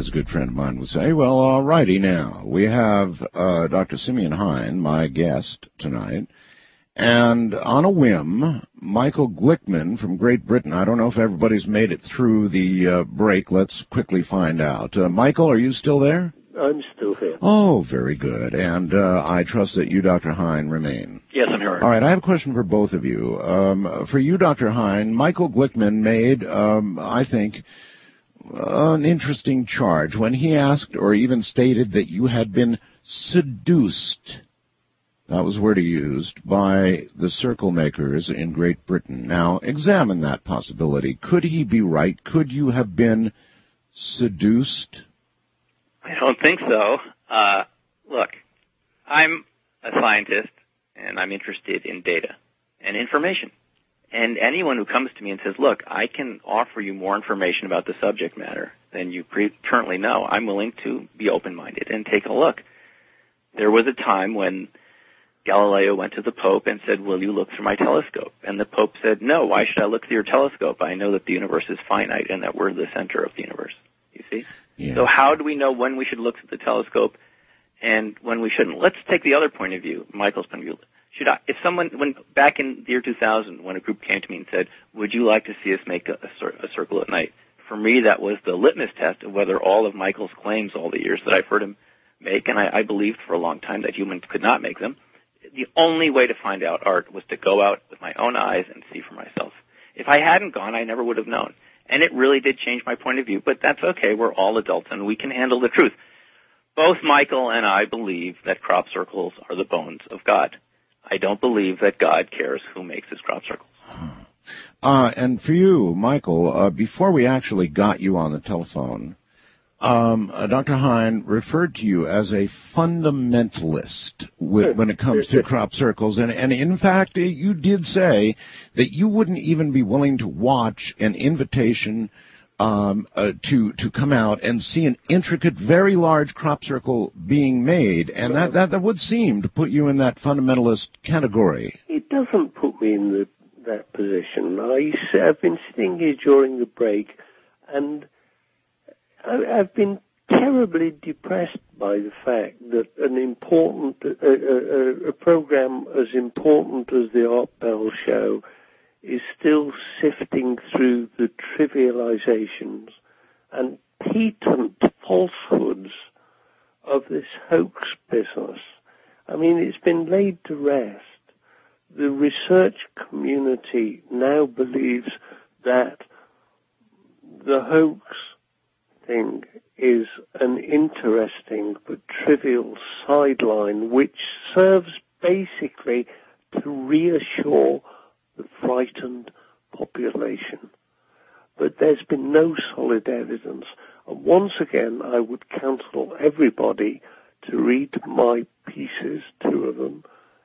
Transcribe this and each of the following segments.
as a good friend of mine would say. Well, all righty now. We have Dr. Simeon Hein, my guest tonight. And on a whim, Michael Glickman from Great Britain. I don't know if everybody's made it through the break. Let's quickly find out. Michael, are you still there? I'm still here. Oh, very good. And I trust that you, Dr. Hein, remain. Yes, I'm here. All right, I have a question for both of you. For you, Dr. Hein, Michael Glickman made, I think, an interesting charge when he asked or even stated that you had been seduced. That was the word he used, by the circle makers in Great Britain. Now, examine that possibility. Could he be right? Could you have been seduced? I don't think so. Look, I'm a scientist, and I'm interested in data and information. And anyone who comes to me and says, look, I can offer you more information about the subject matter than you currently know, I'm willing to be open-minded and take a look. There was a time when Galileo went to the Pope and said, will you look through my telescope? And the Pope said, no, why should I look through your telescope? I know that the universe is finite and that we're the center of the universe. You see? Yeah. So how do we know when we should look through the telescope and when we shouldn't? Let's take the other point of view, Michael's point of view. When back in the year 2000, when a group came to me and said, would you like to see us make a circle at night? For me, that was the litmus test of whether all of Michael's claims all the years that I've heard him make, and I believed for a long time that humans could not make them. The only way to find out art was to go out with my own eyes and see for myself. If I hadn't gone, I never would have known. And it really did change my point of view, but that's okay. We're all adults, and we can handle the truth. Both Michael and I believe that crop circles are the bones of God. I don't believe that God cares who makes his crop circles. And for you, Michael, before we actually got you on the telephone, Dr. Hein referred to you as a fundamentalist when it comes to crop circles. And in fact, you did say that you wouldn't even be willing to watch an invitation to come out and see an intricate, very large crop circle being made. And that would seem to put you in that fundamentalist category. It doesn't put me in that position. I've been sitting here during the break, and I've been terribly depressed by the fact that a program as important as the Art Bell Show is still sifting through the trivializations and patent falsehoods of this hoax business. I mean, it's been laid to rest. The research community now believes that the hoax thing is an interesting but trivial sideline which serves basically to reassure the frightened population. But there's been no solid evidence. And once again, I would counsel everybody to read my pieces, 2 of them,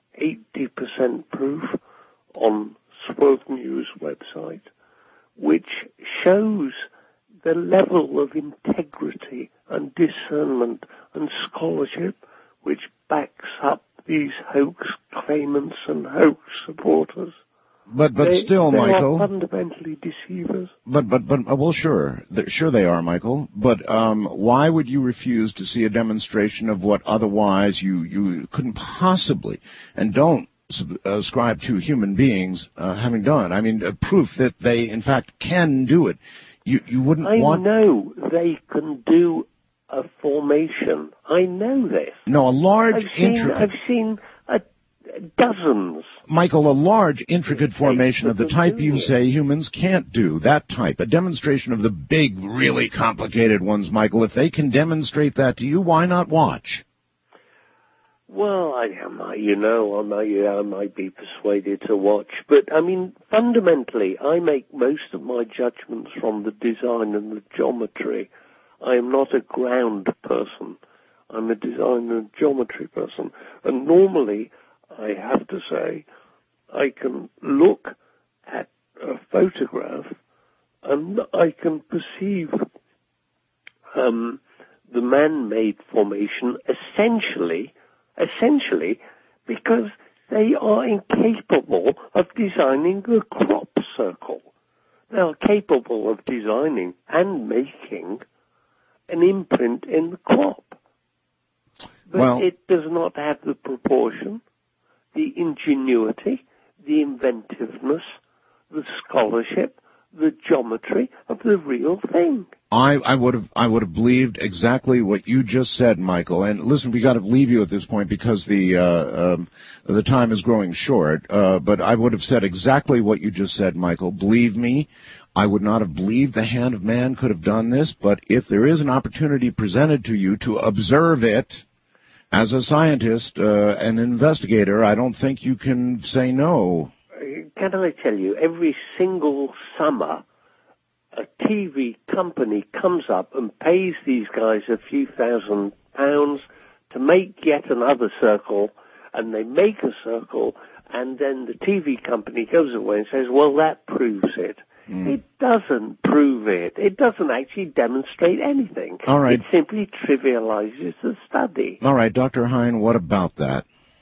80% proof on Swerve News website, which shows the level of integrity and discernment and scholarship which backs up these hoax claimants and hoax supporters. But still, they Michael, are fundamentally deceivers. But well, sure they are, Michael. But why would you refuse to see a demonstration of what otherwise you couldn't possibly and don't ascribe to human beings having done? I mean, proof that they in fact can do it. You wouldn't want. I know they can do a formation. I know this. No, a large intricate. I've seen dozens. Michael, a large, intricate formation of the type you say humans can't do, that type, a demonstration of the big, really complicated ones, Michael, if they can demonstrate that to you, why not watch? Well, I might be persuaded to watch, but I mean, fundamentally, I make most of my judgments from the design and the geometry. I am not a ground person. I'm a design and geometry person, and normally, I have to say, I can look at a photograph and I can perceive the man-made formation essentially because they are incapable of designing a crop circle. They are capable of designing and making an imprint in the crop. But it does not have the proportion, the ingenuity, the inventiveness, the scholarship, the geometry of the real thing. I would have believed exactly what you just said, Michael. And listen, we got to leave you at this point because the time is growing short. But I would have said exactly what you just said, Michael. Believe me, I would not have believed the hand of man could have done this. But if there is an opportunity presented to you to observe it as a scientist, an investigator, I don't think you can say no. Can I tell you, every single summer, a TV company comes up and pays these guys a few £1,000 to make yet another circle, and they make a circle, and then the TV company goes away and says, well, that proves it. It doesn't prove it. It doesn't actually demonstrate anything. All right. It simply trivializes the study. All right, Dr. Hine, what about that?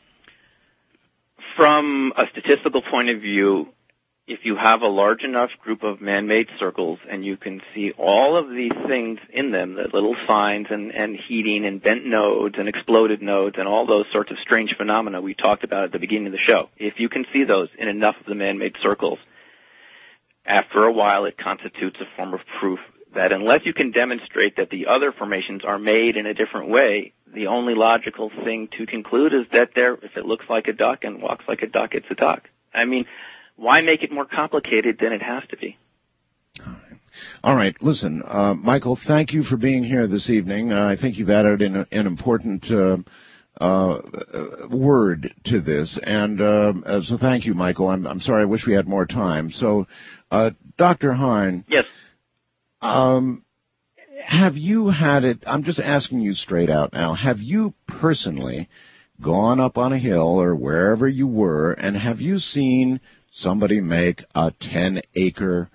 From a statistical point of view, if you have a large enough group of man-made circles and you can see all of these things in them, the little signs and heating and bent nodes and exploded nodes and all those sorts of strange phenomena we talked about at the beginning of the show, if you can see those in enough of the man-made circles, after a while it constitutes a form of proof that unless you can demonstrate that the other formations are made in a different way, the only logical thing to conclude is that if it looks like a duck and walks like a duck, it's a duck. I mean, why make it more complicated than it has to be? All right. Listen, Michael, thank you for being here this evening. I think you've added an important word to this, and so thank you, Michael. I'm sorry. I wish we had more time. So, Dr. Hine. Yes. Have you had it? I'm just asking you straight out now. Have you personally gone up on a hill or wherever you were, and have you seen somebody make a 10-acre,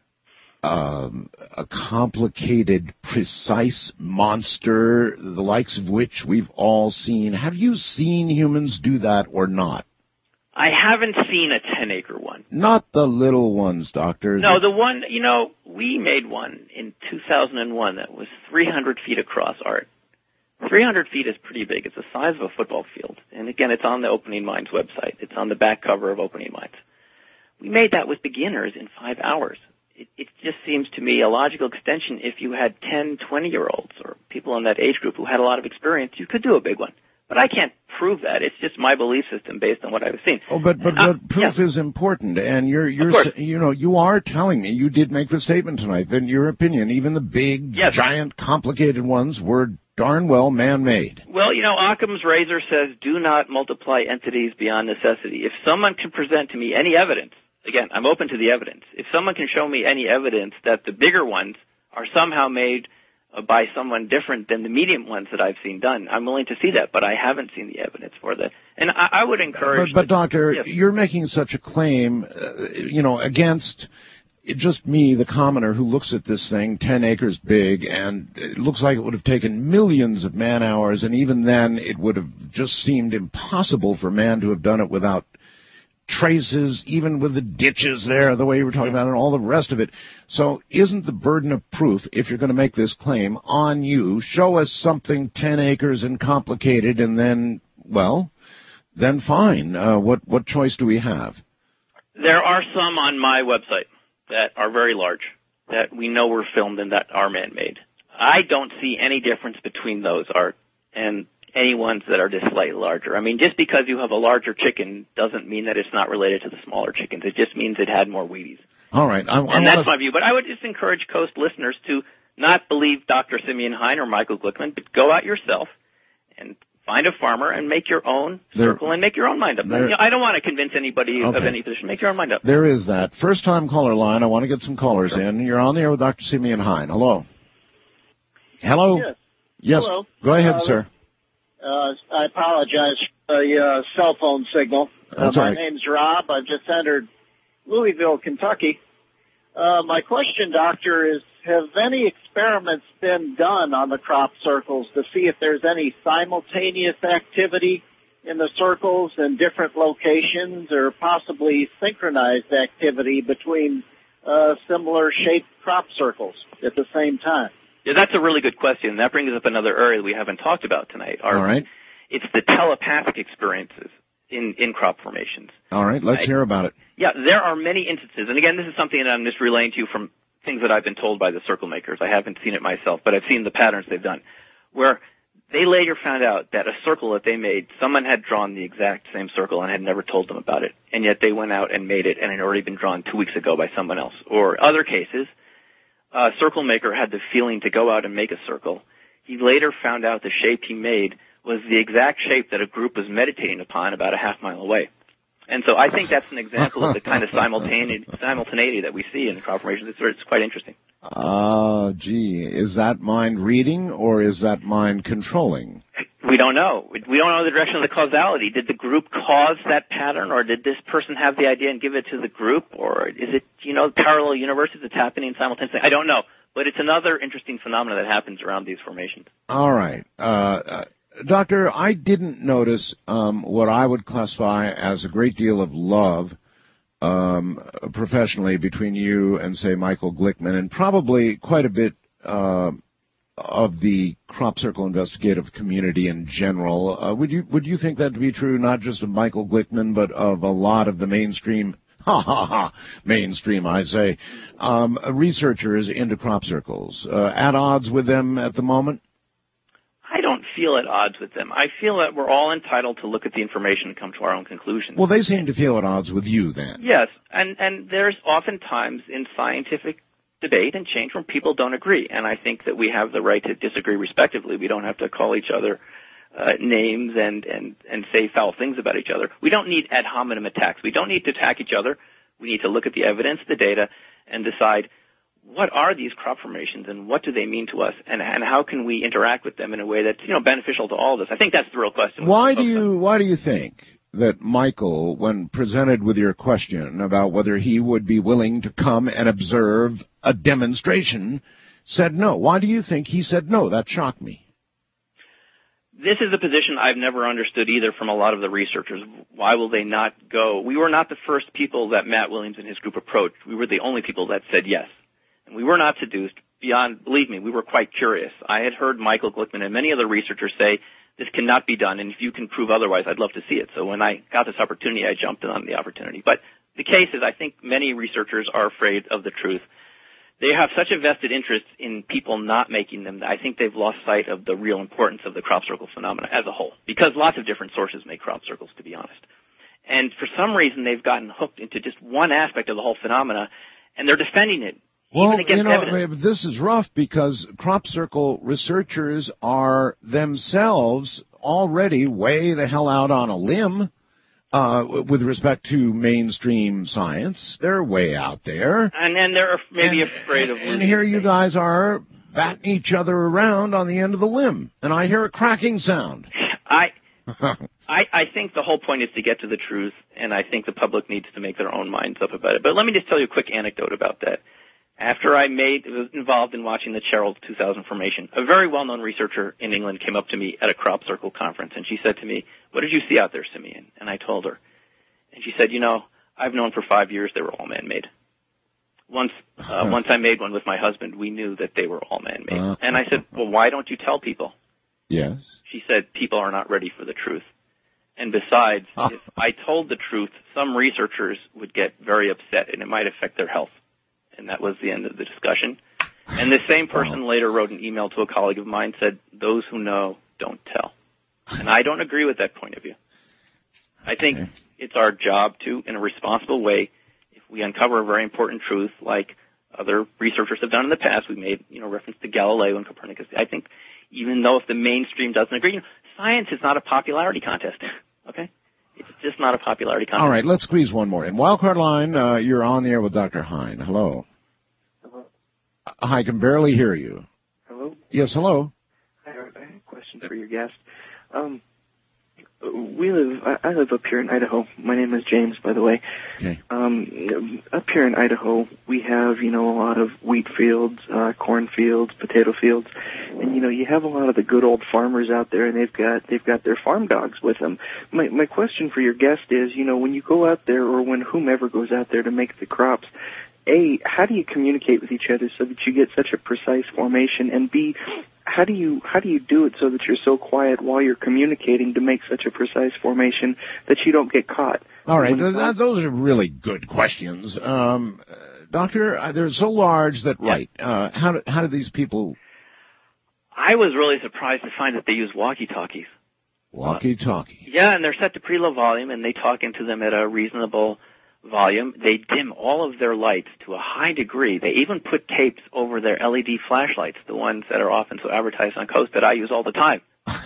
a complicated, precise monster, the likes of which we've all seen? Have you seen humans do that or not? I haven't seen a 10-acre one. Not the little ones, Doctor. No, the one, we made one in 2001 that was 300 feet across, Art. 300 feet is pretty big. It's the size of a football field. And again, it's on the Opening Minds website. It's on the back cover of Opening Minds. We made that with beginners in 5 hours. It just seems to me a logical extension. If you had 10, 20-year-olds or people in that age group who had a lot of experience, you could do a big one. But I can't prove that. It's just my belief system based on what I've seen. Oh, but proof is important, and you are telling me you did make the statement tonight that in your opinion, even the big, giant, complicated ones were darn well man-made. Well, Occam's razor says do not multiply entities beyond necessity. If someone can present to me any evidence, again, I'm open to the evidence. If someone can show me any evidence that the bigger ones are somehow made by someone different than the medium ones that I've seen done, I'm willing to see that, but I haven't seen the evidence for that. And I would encourage... But Doctor, you're making such a claim, against just me, the commoner, who looks at this thing 10 acres big, and it looks like it would have taken millions of man-hours, and even then it would have just seemed impossible for man to have done it without traces, even with the ditches there, the way you were talking about, and all the rest of it. So isn't the burden of proof, if you're going to make this claim, on you? Show us something 10 acres and complicated, and then, then fine. What choice do we have? There are some on my website that are very large, that we know were filmed and that are man-made. I don't see any difference between those, Art, and any ones that are just slightly larger. I mean, just because you have a larger chicken doesn't mean that it's not related to the smaller chickens. It just means it had more Wheaties. All right. And that's my view. But I would just encourage Coast listeners to not believe Dr. Simeon Hine or Michael Glickman, but go out yourself and find a farmer and make your own circle and make your own mind up. I don't want to convince anybody of any position. Make your own mind up. There is that. First-time caller line. I want to get some callers in. You're on the air with Dr. Simeon Hine. Hello. Hello? Yes. Hello. Go ahead, sir. I apologize for the cell phone signal. My name's Rob. I've just entered Louisville, Kentucky. My question, Doctor, is have any experiments been done on the crop circles to see if there's any simultaneous activity in the circles in different locations or possibly synchronized activity between similar shaped crop circles at the same time? Yeah, that's a really good question. That brings up another area that we haven't talked about tonight. All right. It's the telepathic experiences in crop formations. All right, let's hear about it. Yeah, there are many instances, and again, this is something that I'm just relaying to you from things that I've been told by the circle makers. I haven't seen it myself, but I've seen the patterns they've done, where they later found out that a circle that they made, someone had drawn the exact same circle and had never told them about it, and yet they went out and made it, and it had already been drawn 2 weeks ago by someone else. Or other cases, a circle maker had the feeling to go out and make a circle. He later found out the shape he made was the exact shape that a group was meditating upon about a half mile away. And so I think that's an example of the kind of simultaneity that we see in crop formations. It's quite interesting. Gee, is that mind reading or is that mind controlling? We don't know. We don't know the direction of the causality. Did the group cause that pattern, or did this person have the idea and give it to the group, or is it, parallel universes that's happening simultaneously? I don't know, but it's another interesting phenomenon that happens around these formations. All right. Doctor, I didn't notice what I would classify as a great deal of love professionally between you and, say, Michael Glickman, and probably quite a bit of the crop circle investigative community in general. Would you think that to be true, not just of Michael Glickman, but of a lot of the mainstream, mainstream, I say, researchers into crop circles, at odds with them at the moment? I don't feel at odds with them. I feel that we're all entitled to look at the information and come to our own conclusions. Well, they seem to feel at odds with you then. Yes, and there's oftentimes in scientific debate and change when people don't agree, and I think that we have the right to disagree respectively. We don't have to call each other names and say foul things about each other. We don't need ad hominem attacks. We don't need to attack each other. We need to look at the evidence, the data, and decide what are these crop formations and what do they mean to us, and how can we interact with them in a way that's beneficial to all of us. I think that's the real question. Why do you think that Michael, when presented with your question about whether he would be willing to come and observe a demonstration, said no? Why do you think he said no? That shocked me. This is a position I've never understood either from a lot of the researchers. Why will they not go? We were not the first people that Matt Williams and his group approached. We were the only people that said yes. And we were not seduced. Believe me, we were quite curious. I had heard Michael Glickman and many other researchers say, this cannot be done, and if you can prove otherwise, I'd love to see it. So when I got this opportunity, I jumped on the opportunity. But the case is, I think many researchers are afraid of the truth. They have such a vested interest in people not making them that I think they've lost sight of the real importance of the crop circle phenomena as a whole, because lots of different sources make crop circles, to be honest. And for some reason, they've gotten hooked into just one aspect of the whole phenomena, and they're defending it. Well, this is rough because crop circle researchers are themselves already way the hell out on a limb with respect to mainstream science. They're way out there. And then they're maybe afraid of losing. And here you guys are batting each other around on the end of the limb, and I hear a cracking sound. I think the whole point is to get to the truth, and I think the public needs to make their own minds up about it. But let me just tell you a quick anecdote about that. After I was involved in watching the Cheryl 2000 formation, a very well-known researcher in England came up to me at a crop circle conference, and she said to me, what did you see out there, Simeon? And I told her. And she said, I've known for 5 years they were all man-made. Once I made one with my husband, we knew that they were all man-made. And I said, well, why don't you tell people? Yes. She said, people are not ready for the truth. And besides, if I told the truth, some researchers would get very upset, and it might affect their health. And that was the end of the discussion. And the same person later wrote an email to a colleague of mine, said, those who know don't tell. And I don't agree with that point of view. I think it's our job to, in a responsible way, if we uncover a very important truth, like other researchers have done in the past, we made, reference to Galileo and Copernicus. I think even though if the mainstream doesn't agree, science is not a popularity contest, okay? It's just not a popularity contest. All right, let's squeeze one more in. Wildcard line, you're on the air with Dr. Hein. Hello. Hello. I can barely hear you. Hello? Yes, hello. I have a question for your guest. I live up here in Idaho. My name is James, by the way. Okay. Up here in Idaho, we have, a lot of wheat fields, corn fields, potato fields, and you have a lot of the good old farmers out there, and they've got their farm dogs with them. My question for your guest is, when you go out there, or when whomever goes out there to make the crops, A, how do you communicate with each other so that you get such a precise formation? And B, how do you do it so that you're so quiet while you're communicating to make such a precise formation that you don't get caught? All right, those are really good questions. Doctor, they're so large that, right, how do these people... I was really surprised to find that they use walkie-talkies. Walkie-talkie. Yeah, and they're set to pretty low volume, and they talk into them at a reasonable volume. They dim all of their lights to a high degree. They even put tapes over their LED flashlights, the ones that are often so advertised on Coast that I use all the time.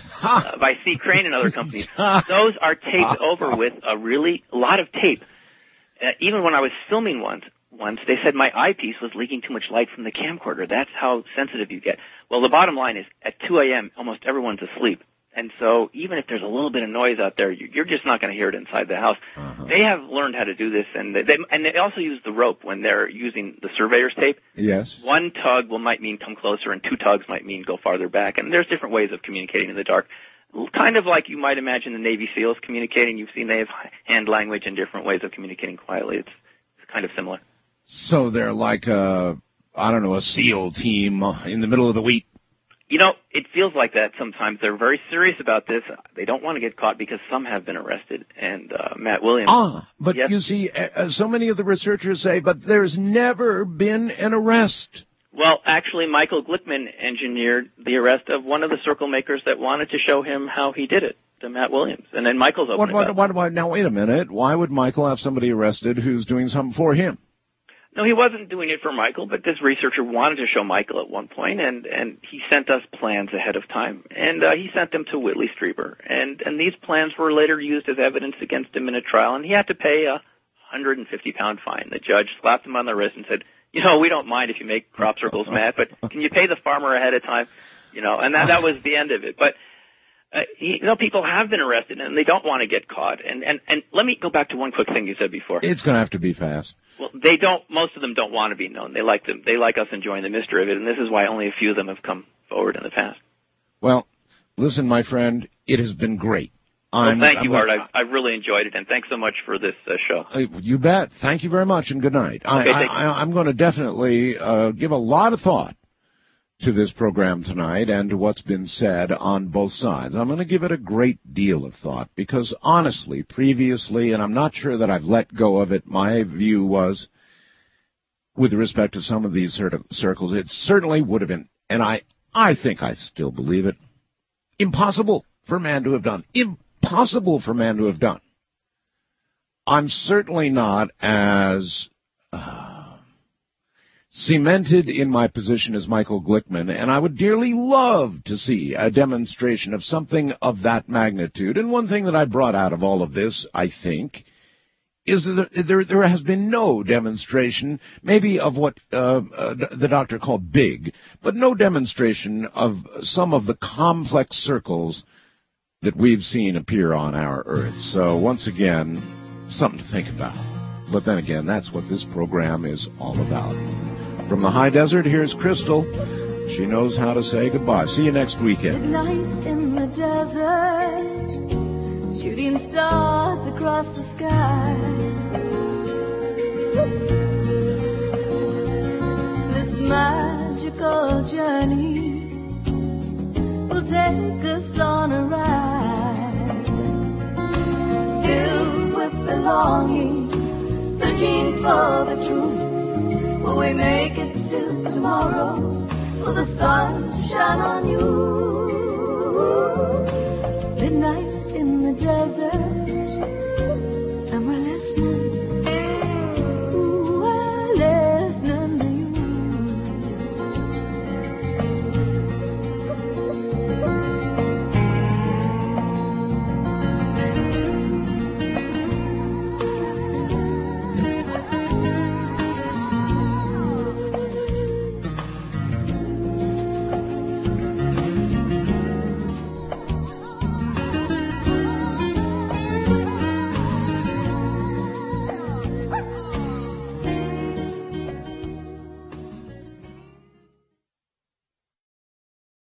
By C. Crane and other companies. Those are taped over with a lot of tape. Even when I was filming once, they said my eyepiece was leaking too much light from the camcorder. That's how sensitive you get. Well, the bottom line is, at 2 a.m., almost everyone's asleep. And so even if there's a little bit of noise out there, you're just not going to hear it inside the house. Uh-huh. They have learned how to do this, and they also use the rope when they're using the surveyor's tape. Yes. One tug might mean come closer, and 2 tugs might mean go farther back. And there's different ways of communicating in the dark. Kind of like you might imagine the Navy SEALs communicating. You've seen they have hand language and different ways of communicating quietly. It's kind of similar. So they're like a SEAL team in the middle of the wheat. It feels like that sometimes. They're very serious about this. They don't want to get caught because some have been arrested. And Matt Williams... But yes. You see, so many of the researchers say, but there's never been an arrest. Well, actually, Michael Glickman engineered the arrest of one of the circle makers that wanted to show him how he did it, to Matt Williams. And then Michael's opened it up. Now, wait a minute. Why would Michael have somebody arrested who's doing something for him? No, he wasn't doing it for Michael, but this researcher wanted to show Michael at one point, and he sent us plans ahead of time. And he sent them to Whitley Strieber. And these plans were later used as evidence against him in a trial, and he had to pay a 150-pound fine. The judge slapped him on the wrist and said, we don't mind if you make crop circles mad, but can you pay the farmer ahead of time? And that was the end of it. But people have been arrested, and they don't want to get caught. And let me go back to one quick thing you said before. It's going to have to be fast. Well, most of them don't want to be known. They like us enjoying the mystery of it, and this is why only a few of them have come forward in the past. Well, listen, my friend, it has been great. Thank you, Art. I've really enjoyed it, and thanks so much for this show. You bet. Thank you very much, and good night. Okay, I'm going to definitely give a lot of thought to this program tonight and to what's been said on both sides. I'm going to give it a great deal of thought because, honestly, previously, and I'm not sure that I've let go of it, my view was, with respect to some of these circles, it certainly would have been, and I think I still believe it, impossible for man to have done. Impossible for man to have done. I'm certainly not as... cemented in my position as Michael Glickman, and I would dearly love to see a demonstration of something of that magnitude. And one thing that I brought out of all of this, I think, is that there has been no demonstration, maybe of what the doctor called big, but no demonstration of some of the complex circles that we've seen appear on our Earth. So once again, something to think about. But then again, that's what this program is all about. From the high desert, here's Crystal. She knows how to say goodbye. See you next weekend. Midnight in the desert, shooting stars across the sky. This magical journey will take us on a ride, filled with belonging, searching for the truth. Will we make it to tomorrow? Will the sun shine on you? Midnight in the desert,